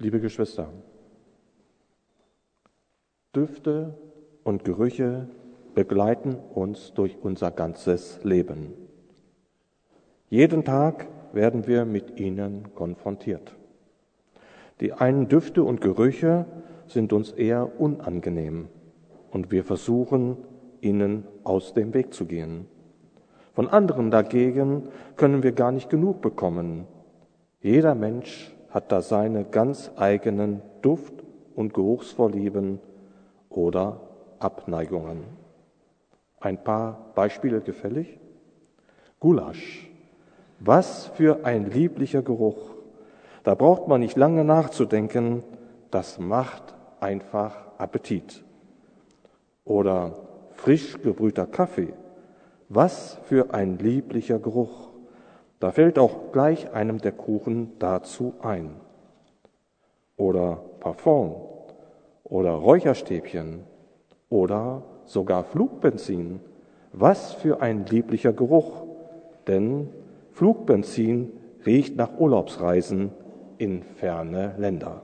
Liebe Geschwister, Düfte und Gerüche begleiten uns durch unser ganzes Leben. Jeden Tag werden wir mit ihnen konfrontiert. Die einen Düfte und Gerüche sind uns eher unangenehm und wir versuchen, ihnen aus dem Weg zu gehen. Von anderen dagegen können wir gar nicht genug bekommen. Jeder Mensch hat da seine ganz eigenen Duft- und Geruchsvorlieben oder Abneigungen. Ein paar Beispiele gefällig? Gulasch. Was für ein lieblicher Geruch. Da braucht man nicht lange nachzudenken, das macht einfach Appetit. Oder frisch gebrühter Kaffee. Was für ein lieblicher Geruch. Da fällt auch gleich einem der Kuchen dazu ein. Oder Parfum oder Räucherstäbchen oder sogar Flugbenzin. Was für ein lieblicher Geruch, denn Flugbenzin riecht nach Urlaubsreisen in ferne Länder.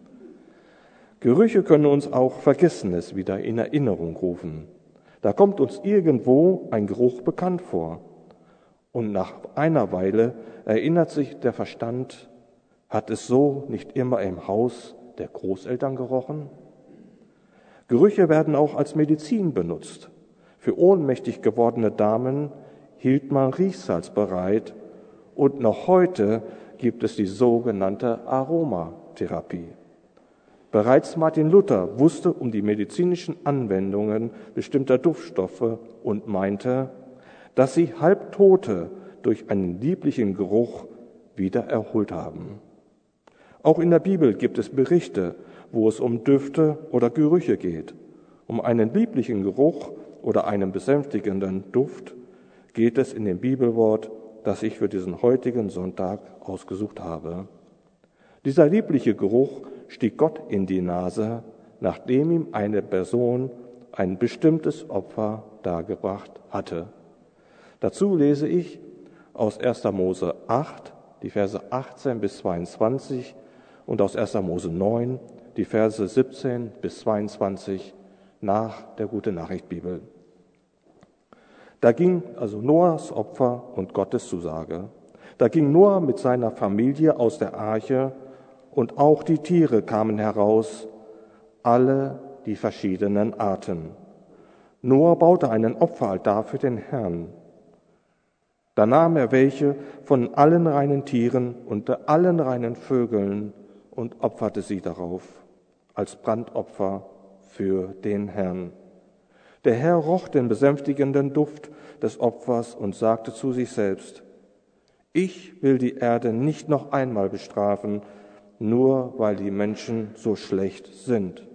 Gerüche können uns auch Vergessenes wieder in Erinnerung rufen. Da kommt uns irgendwo ein Geruch bekannt vor. Und nach einer Weile erinnert sich der Verstand, hat es so nicht immer im Haus der Großeltern gerochen? Gerüche werden auch als Medizin benutzt. Für ohnmächtig gewordene Damen hielt man Riechsalz bereit und noch heute gibt es die sogenannte Aromatherapie. Bereits Martin Luther wusste um die medizinischen Anwendungen bestimmter Duftstoffe und meinte, dass sie Halbtote durch einen lieblichen Geruch wieder erholt haben. Auch in der Bibel gibt es Berichte, wo es um Düfte oder Gerüche geht. Um einen lieblichen Geruch oder einen besänftigenden Duft geht es in dem Bibelwort, das ich für diesen heutigen Sonntag ausgesucht habe. Dieser liebliche Geruch stieg Gott in die Nase, nachdem ihm eine Person ein bestimmtes Opfer dargebracht hatte. Dazu lese ich aus 1. Mose 8, die Verse 18 bis 22 und aus 1. Mose 9, die Verse 17 bis 22 nach der Gute-Nachricht-Bibel. Da ging also Noahs Opfer und Gottes Zusage. Da ging Noah mit seiner Familie aus der Arche und auch die Tiere kamen heraus, alle die verschiedenen Arten. Noah baute einen Opferaltar für den Herrn. Da nahm er welche von allen reinen Tieren und allen reinen Vögeln und opferte sie darauf als Brandopfer für den Herrn. Der Herr roch den besänftigenden Duft des Opfers und sagte zu sich selbst: Ich will die Erde nicht noch einmal bestrafen, nur weil die Menschen so schlecht sind.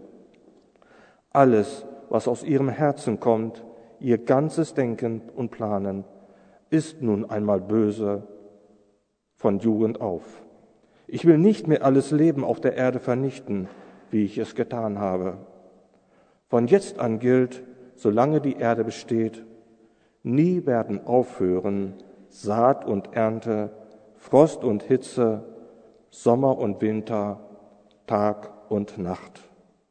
Alles, was aus ihrem Herzen kommt, ihr ganzes Denken und Planen, ist nun einmal böse von Jugend auf. Ich will nicht mehr alles Leben auf der Erde vernichten, wie ich es getan habe. Von jetzt an gilt, solange die Erde besteht, nie werden aufhören Saat und Ernte, Frost und Hitze, Sommer und Winter, Tag und Nacht.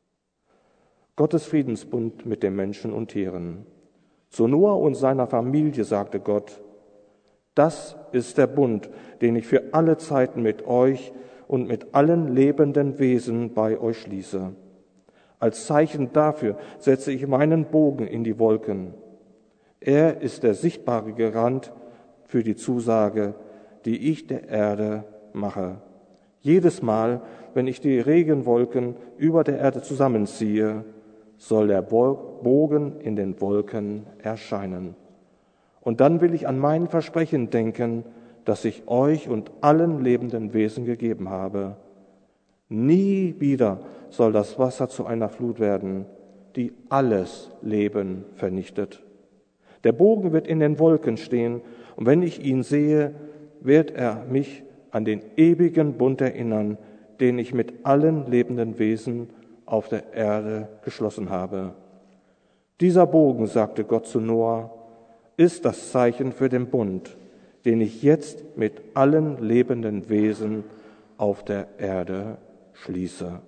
Gottes Friedensbund mit den Menschen und Tieren. Zu Noah und seiner Familie sagte Gott: Das ist der Bund, den ich für alle Zeiten mit euch und mit allen lebenden Wesen bei euch schließe. Als Zeichen dafür setze ich meinen Bogen in die Wolken. Er ist der sichtbare Garant für die Zusage, die ich der Erde mache. Jedes Mal, wenn ich die Regenwolken über der Erde zusammenziehe, soll der Bogen in den Wolken erscheinen. Und dann will ich an mein Versprechen denken, das ich euch und allen lebenden Wesen gegeben habe. Nie wieder soll das Wasser zu einer Flut werden, die alles Leben vernichtet. Der Bogen wird in den Wolken stehen, und wenn ich ihn sehe, wird er mich an den ewigen Bund erinnern, den ich mit allen lebenden Wesen auf der Erde geschlossen habe. Dieser Bogen, sagte Gott zu Noah, ist das Zeichen für den Bund, den ich jetzt mit allen lebenden Wesen auf der Erde schließe.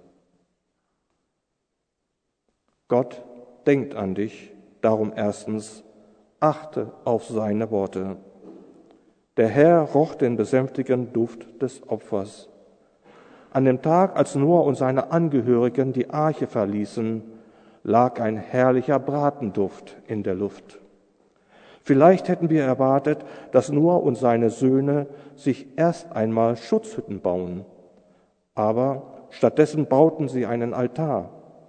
Gott denkt an dich, darum erstens, achte auf seine Worte. Der Herr roch den besänftigenden Duft des Opfers. An dem Tag, als Noah und seine Angehörigen die Arche verließen, lag ein herrlicher Bratenduft in der Luft. Vielleicht hätten wir erwartet, dass Noah und seine Söhne sich erst einmal Schutzhütten bauen, aber stattdessen bauten sie einen Altar.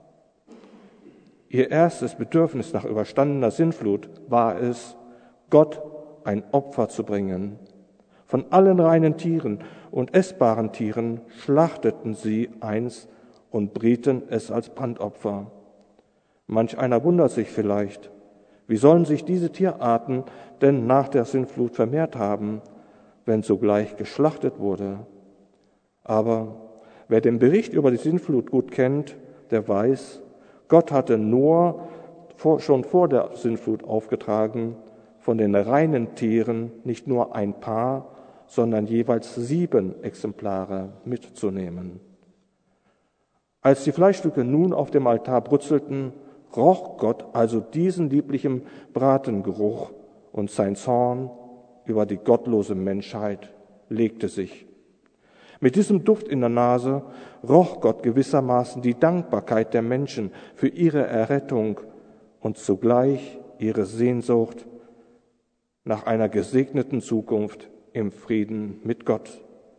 Ihr erstes Bedürfnis nach überstandener Sintflut war es, Gott ein Opfer zu bringen. Von allen reinen Tieren und essbaren Tieren schlachteten sie eins und brieten es als Brandopfer. Manch einer wundert sich vielleicht, wie sollen sich diese Tierarten denn nach der Sintflut vermehrt haben, wenn sogleich geschlachtet wurde? Aber wer den Bericht über die Sintflut gut kennt, der weiß, Gott hatte Noah schon vor der Sintflut aufgetragen, von den reinen Tieren nicht nur ein Paar, sondern jeweils 7 Exemplare mitzunehmen. Als die Fleischstücke nun auf dem Altar brutzelten, roch Gott also diesen lieblichen Bratengeruch und sein Zorn über die gottlose Menschheit legte sich. Mit diesem Duft in der Nase roch Gott gewissermaßen die Dankbarkeit der Menschen für ihre Errettung und zugleich ihre Sehnsucht nach einer gesegneten Zukunft im Frieden mit Gott.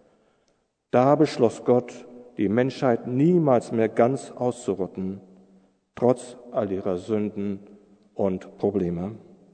Da beschloss Gott, die Menschheit niemals mehr ganz auszurotten, trotz all ihrer Sünden und Probleme.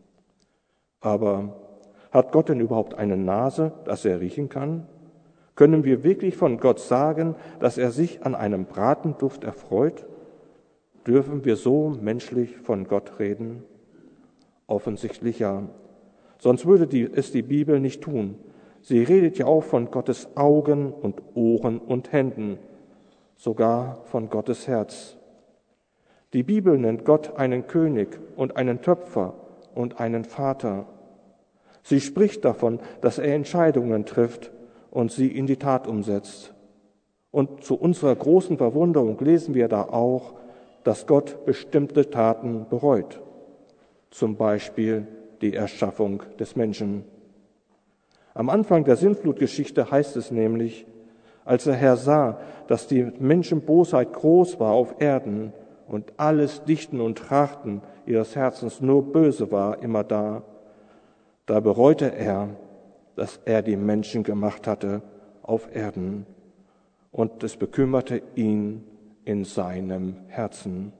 Aber hat Gott denn überhaupt eine Nase, dass er riechen kann? Können wir wirklich von Gott sagen, dass er sich an einem Bratenduft erfreut? Dürfen wir so menschlich von Gott reden? Offensichtlich ja. Sonst würde es die Bibel nicht tun. Sie redet ja auch von Gottes Augen und Ohren und Händen, sogar von Gottes Herz. Die Bibel nennt Gott einen König und einen Töpfer und einen Vater. Sie spricht davon, dass er Entscheidungen trifft und sie in die Tat umsetzt. Und zu unserer großen Verwunderung lesen wir da auch, dass Gott bestimmte Taten bereut. Zum Beispiel die Erschaffung des Menschen. Am Anfang der Sintflutgeschichte heißt es nämlich, als der Herr sah, dass die Menschenbosheit groß war auf Erden und alles Dichten und Trachten ihres Herzens nur böse war immerdar, da bereute er, dass er die Menschen gemacht hatte auf Erden, und es bekümmerte ihn in seinem Herzen.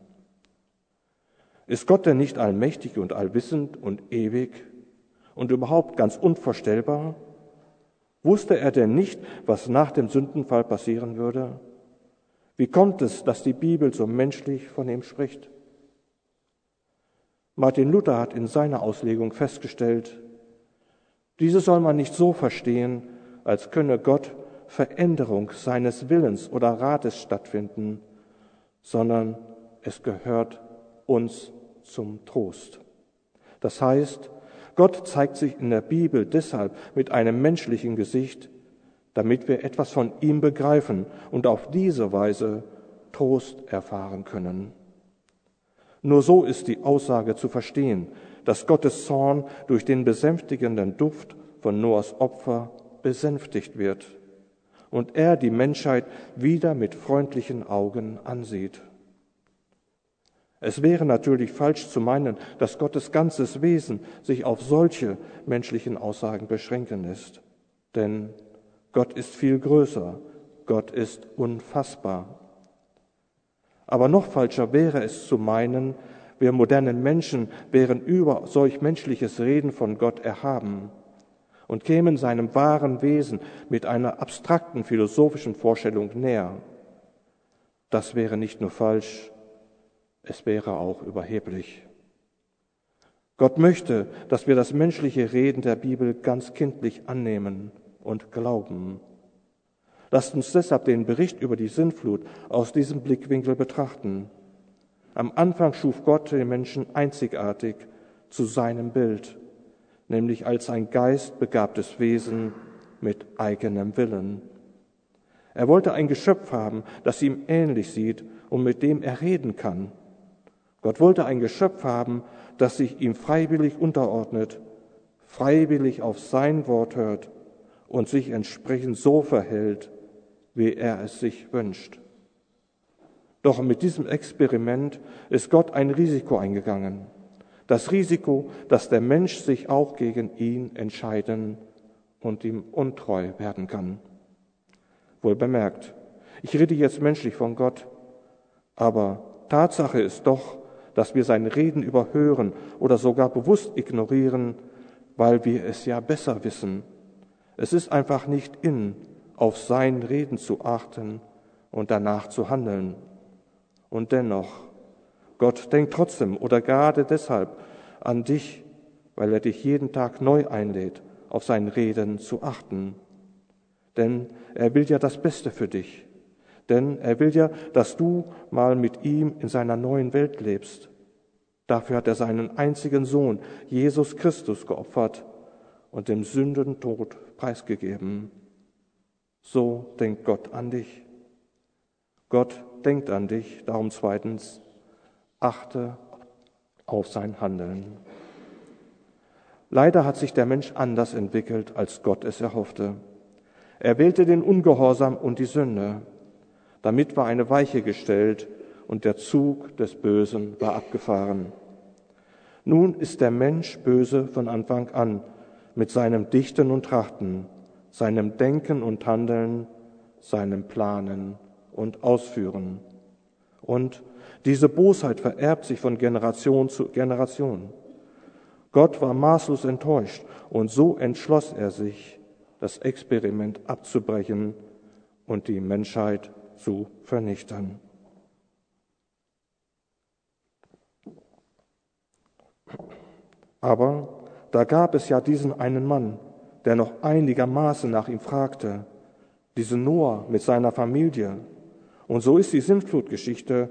Ist Gott denn nicht allmächtig und allwissend und ewig und überhaupt ganz unvorstellbar? Wusste er denn nicht, was nach dem Sündenfall passieren würde? Wie kommt es, dass die Bibel so menschlich von ihm spricht? Martin Luther hat in seiner Auslegung festgestellt, diese soll man nicht so verstehen, als könne Gott Veränderung seines Willens oder Rates stattfinden, sondern es gehört uns zum Trost. Das heißt, Gott zeigt sich in der Bibel deshalb mit einem menschlichen Gesicht, damit wir etwas von ihm begreifen und auf diese Weise Trost erfahren können. Nur so ist die Aussage zu verstehen, dass Gottes Zorn durch den besänftigenden Duft von Noahs Opfer besänftigt wird und er die Menschheit wieder mit freundlichen Augen ansieht. Es wäre natürlich falsch zu meinen, dass Gottes ganzes Wesen sich auf solche menschlichen Aussagen beschränken lässt. Denn Gott ist viel größer, Gott ist unfassbar. Aber noch falscher wäre es zu meinen, wir modernen Menschen wären über solch menschliches Reden von Gott erhaben und kämen seinem wahren Wesen mit einer abstrakten philosophischen Vorstellung näher. Das wäre nicht nur falsch, es wäre auch überheblich. Gott möchte, dass wir das menschliche Reden der Bibel ganz kindlich annehmen und glauben. Lasst uns deshalb den Bericht über die Sintflut aus diesem Blickwinkel betrachten. Am Anfang schuf Gott den Menschen einzigartig zu seinem Bild, nämlich als ein geistbegabtes Wesen mit eigenem Willen. Er wollte ein Geschöpf haben, das ihm ähnlich sieht und mit dem er reden kann. Gott wollte ein Geschöpf haben, das sich ihm freiwillig unterordnet, freiwillig auf sein Wort hört und sich entsprechend so verhält, wie er es sich wünscht. Doch mit diesem Experiment ist Gott ein Risiko eingegangen. Das Risiko, dass der Mensch sich auch gegen ihn entscheiden und ihm untreu werden kann. Wohl bemerkt, ich rede jetzt menschlich von Gott, aber Tatsache ist doch, dass wir sein Reden überhören oder sogar bewusst ignorieren, weil wir es ja besser wissen. Es ist einfach nicht in, auf sein Reden zu achten und danach zu handeln. Und dennoch, Gott denkt trotzdem oder gerade deshalb an dich, weil er dich jeden Tag neu einlädt, auf sein Reden zu achten. Denn er will ja das Beste für dich. Denn er will ja, dass du mal mit ihm in seiner neuen Welt lebst. Dafür hat er seinen einzigen Sohn, Jesus Christus, geopfert und dem Sündentod preisgegeben. So denkt Gott an dich. Gott denkt an dich, darum zweitens, achte auf sein Handeln. Leider hat sich der Mensch anders entwickelt, als Gott es erhoffte. Er wählte den Ungehorsam und die Sünde. Damit war eine Weiche gestellt und der Zug des Bösen war abgefahren. Nun ist der Mensch böse von Anfang an mit seinem Dichten und Trachten, seinem Denken und Handeln, seinem Planen und Ausführen. Und diese Bosheit vererbt sich von Generation zu Generation. Gott war maßlos enttäuscht und so entschloss er sich, das Experiment abzubrechen und die Menschheit zu vernichten. Aber da gab es ja diesen einen Mann, der noch einigermaßen nach ihm fragte, diesen Noah mit seiner Familie. Und so ist die Sintflutgeschichte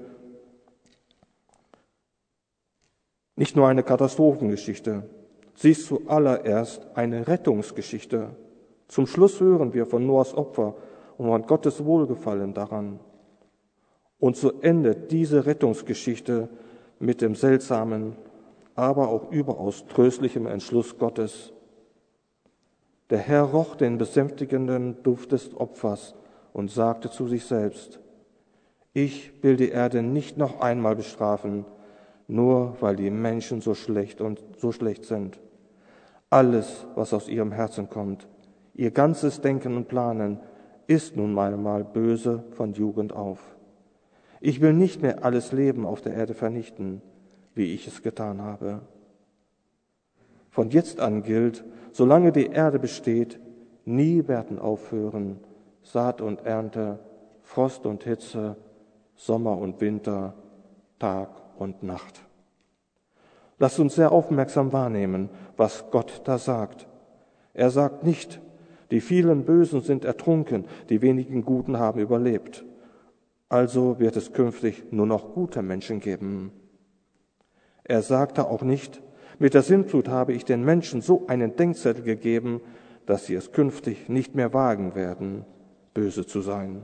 nicht nur eine Katastrophengeschichte, sie ist zuallererst eine Rettungsgeschichte. Zum Schluss hören wir von Noahs Opfer und von Gottes Wohlgefallen daran. Und so endet diese Rettungsgeschichte mit dem seltsamen, aber auch überaus tröstlichen Entschluss Gottes. Der Herr roch den besänftigenden Duft des Opfers und sagte zu sich selbst, ich will die Erde nicht noch einmal bestrafen, nur weil die Menschen so schlecht sind. Alles, was aus ihrem Herzen kommt, ihr ganzes Denken und Planen, ist nun mal böse von Jugend auf. Ich will nicht mehr alles Leben auf der Erde vernichten, wie ich es getan habe. Von jetzt an gilt, solange die Erde besteht, nie werden aufhören Saat und Ernte, Frost und Hitze, Sommer und Winter, Tag und Nacht. Lasst uns sehr aufmerksam wahrnehmen, was Gott da sagt. Er sagt nicht, die vielen Bösen sind ertrunken, die wenigen Guten haben überlebt. Also wird es künftig nur noch gute Menschen geben. Er sagte auch nicht, mit der Sintflut habe ich den Menschen so einen Denkzettel gegeben, dass sie es künftig nicht mehr wagen werden, böse zu sein.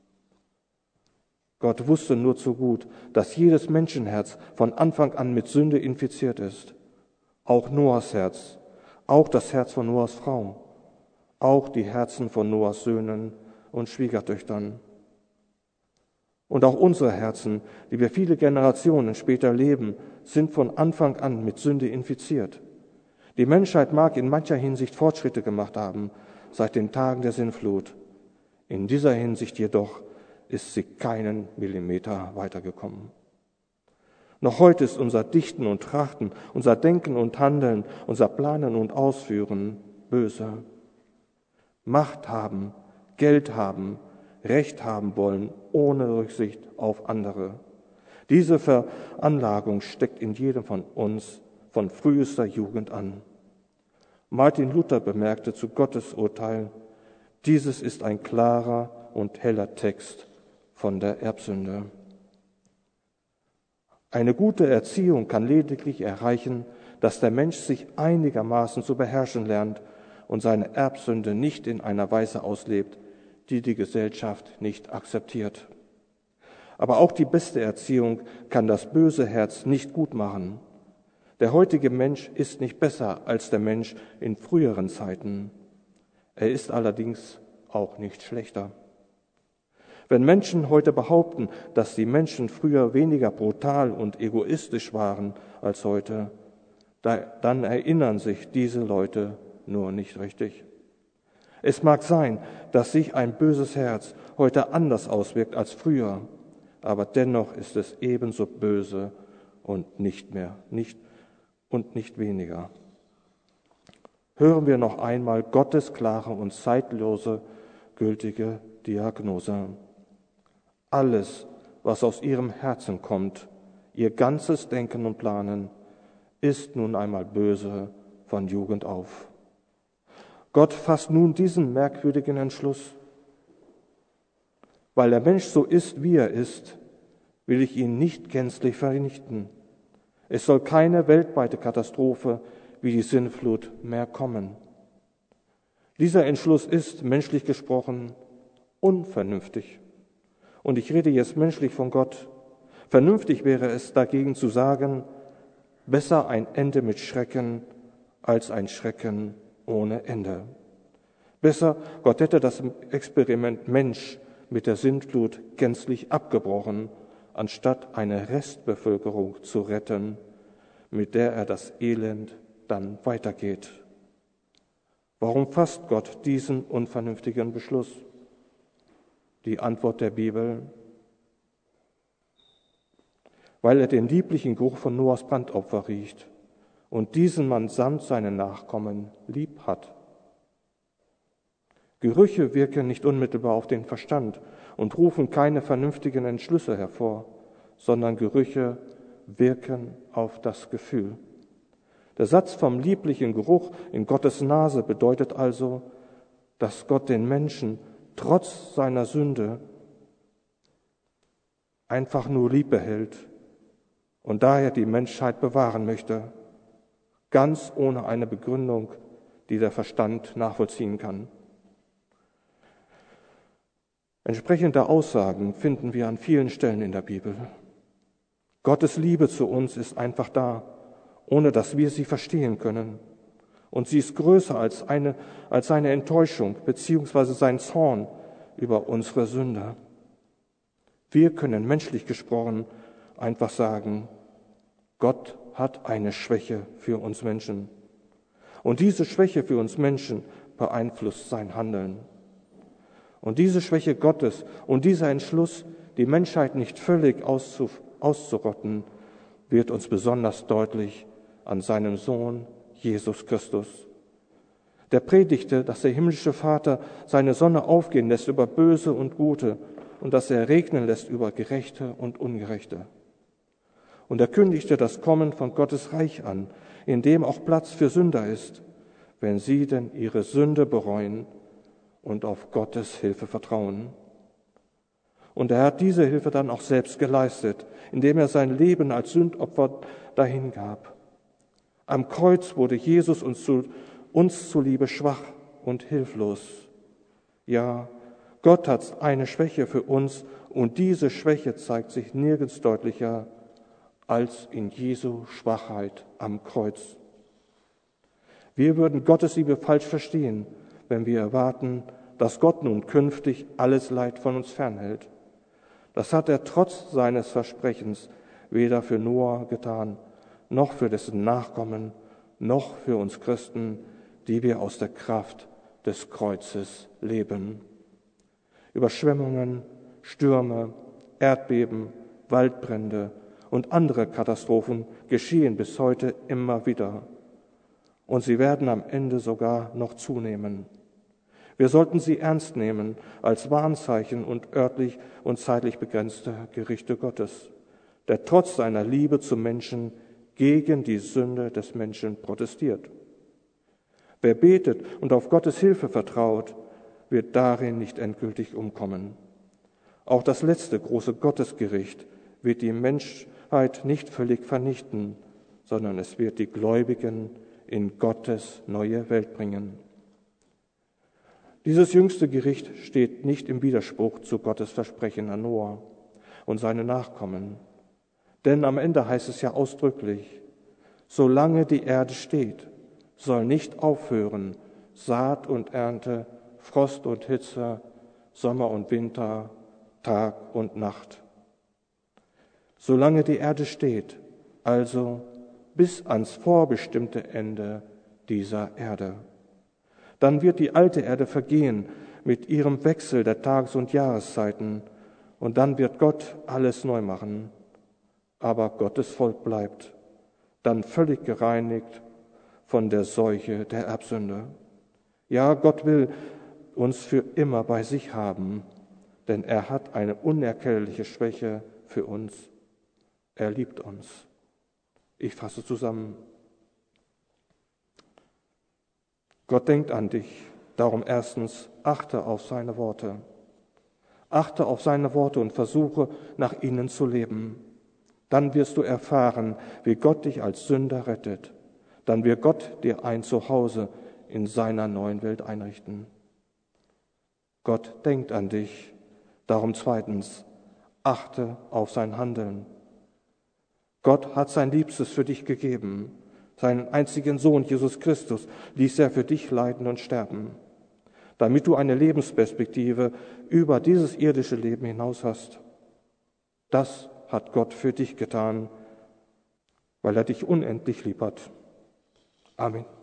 Gott wusste nur zu gut, dass jedes Menschenherz von Anfang an mit Sünde infiziert ist. Auch Noahs Herz, auch das Herz von Noahs Frau, auch die Herzen von Noahs Söhnen und Schwiegertöchtern. Und auch unsere Herzen, die wir viele Generationen später leben, sind von Anfang an mit Sünde infiziert. Die Menschheit mag in mancher Hinsicht Fortschritte gemacht haben seit den Tagen der Sintflut. In dieser Hinsicht jedoch ist sie keinen Millimeter weitergekommen. Noch heute ist unser Dichten und Trachten, unser Denken und Handeln, unser Planen und Ausführen böse. Macht haben, Geld haben, Recht haben wollen, ohne Rücksicht auf andere. Diese Veranlagung steckt in jedem von uns von frühester Jugend an. Martin Luther bemerkte zu Gottes Urteil, dieses ist ein klarer und heller Text von der Erbsünde. Eine gute Erziehung kann lediglich erreichen, dass der Mensch sich einigermaßen zu beherrschen lernt und seine Erbsünde nicht in einer Weise auslebt, die die Gesellschaft nicht akzeptiert. Aber auch die beste Erziehung kann das böse Herz nicht gut machen. Der heutige Mensch ist nicht besser als der Mensch in früheren Zeiten. Er ist allerdings auch nicht schlechter. Wenn Menschen heute behaupten, dass die Menschen früher weniger brutal und egoistisch waren als heute, dann erinnern sich diese Leute nur nicht richtig. Es mag sein, dass sich ein böses Herz heute anders auswirkt als früher, aber dennoch ist es ebenso böse und nicht weniger. Hören wir noch einmal Gottes klare und zeitlose, gültige Diagnose. Alles, was aus ihrem Herzen kommt, ihr ganzes Denken und Planen, ist nun einmal böse von Jugend auf. Gott fasst nun diesen merkwürdigen Entschluss. Weil der Mensch so ist, wie er ist, will ich ihn nicht gänzlich vernichten. Es soll keine weltweite Katastrophe wie die Sintflut mehr kommen. Dieser Entschluss ist, menschlich gesprochen, unvernünftig. Und ich rede jetzt menschlich von Gott. Vernünftig wäre es dagegen zu sagen, besser ein Ende mit Schrecken als ein Schrecken ohne Ende. Besser, Gott hätte das Experiment Mensch mit der Sintflut gänzlich abgebrochen, anstatt eine Restbevölkerung zu retten, mit der er das Elend dann weitergeht. Warum fasst Gott diesen unvernünftigen Beschluss? Die Antwort der Bibel: Weil er den lieblichen Geruch von Noahs Brandopfer riecht und diesen Mann samt seinen Nachkommen lieb hat. Gerüche wirken nicht unmittelbar auf den Verstand und rufen keine vernünftigen Entschlüsse hervor, sondern Gerüche wirken auf das Gefühl. Der Satz vom lieblichen Geruch in Gottes Nase bedeutet also, dass Gott den Menschen trotz seiner Sünde einfach nur lieb behält und daher die Menschheit bewahren möchte, ganz ohne eine Begründung, die der Verstand nachvollziehen kann. Entsprechende Aussagen finden wir an vielen Stellen in der Bibel. Gottes Liebe zu uns ist einfach da, ohne dass wir sie verstehen können. Und sie ist größer als seine Enttäuschung bzw. sein Zorn über unsere Sünde. Wir können menschlich gesprochen einfach sagen, Gott hat eine Schwäche für uns Menschen. Und diese Schwäche für uns Menschen beeinflusst sein Handeln. Und diese Schwäche Gottes und dieser Entschluss, die Menschheit nicht völlig auszurotten, wird uns besonders deutlich an seinem Sohn Jesus Christus. Der predigte, dass der himmlische Vater seine Sonne aufgehen lässt über Böse und Gute und dass er regnen lässt über Gerechte und Ungerechte. Und er kündigte das Kommen von Gottes Reich an, in dem auch Platz für Sünder ist, wenn sie denn ihre Sünde bereuen und auf Gottes Hilfe vertrauen. Und er hat diese Hilfe dann auch selbst geleistet, indem er sein Leben als Sündopfer dahingab. Am Kreuz wurde Jesus uns zuliebe schwach und hilflos. Ja, Gott hat eine Schwäche für uns und diese Schwäche zeigt sich nirgends deutlicher als in Jesu Schwachheit am Kreuz. Wir würden Gottes Liebe falsch verstehen, wenn wir erwarten, dass Gott nun künftig alles Leid von uns fernhält. Das hat er trotz seines Versprechens weder für Noah getan, noch für dessen Nachkommen, noch für uns Christen, die wir aus der Kraft des Kreuzes leben. Überschwemmungen, Stürme, Erdbeben, Waldbrände und andere Katastrophen geschehen bis heute immer wieder. Und sie werden am Ende sogar noch zunehmen. Wir sollten sie ernst nehmen als Warnzeichen und örtlich und zeitlich begrenzte Gerichte Gottes, der trotz seiner Liebe zum Menschen gegen die Sünde des Menschen protestiert. Wer betet und auf Gottes Hilfe vertraut, wird darin nicht endgültig umkommen. Auch das letzte große Gottesgericht wird die Menschheit nicht völlig vernichten, sondern es wird die Gläubigen in Gottes neue Welt bringen. Dieses jüngste Gericht steht nicht im Widerspruch zu Gottes Versprechen an Noah und seine Nachkommen. Denn am Ende heißt es ja ausdrücklich, solange die Erde steht, soll nicht aufhören Saat und Ernte, Frost und Hitze, Sommer und Winter, Tag und Nacht. Solange die Erde steht, also bis ans vorbestimmte Ende dieser Erde. Dann wird die alte Erde vergehen mit ihrem Wechsel der Tages- und Jahreszeiten, und dann wird Gott alles neu machen. Aber Gottes Volk bleibt, dann völlig gereinigt von der Seuche der Erbsünde. Ja, Gott will uns für immer bei sich haben, denn er hat eine unerklärliche Schwäche für uns. Er liebt uns. Ich fasse zusammen. Gott denkt an dich, darum erstens, achte auf seine Worte. Achte auf seine Worte und versuche, nach ihnen zu leben. Dann wirst du erfahren, wie Gott dich als Sünder rettet. Dann wird Gott dir ein Zuhause in seiner neuen Welt einrichten. Gott denkt an dich, darum zweitens, achte auf sein Handeln. Gott hat sein Liebstes für dich gegeben. Seinen einzigen Sohn, Jesus Christus, ließ er für dich leiden und sterben, damit du eine Lebensperspektive über dieses irdische Leben hinaus hast. Das hat Gott für dich getan, weil er dich unendlich lieb hat. Amen.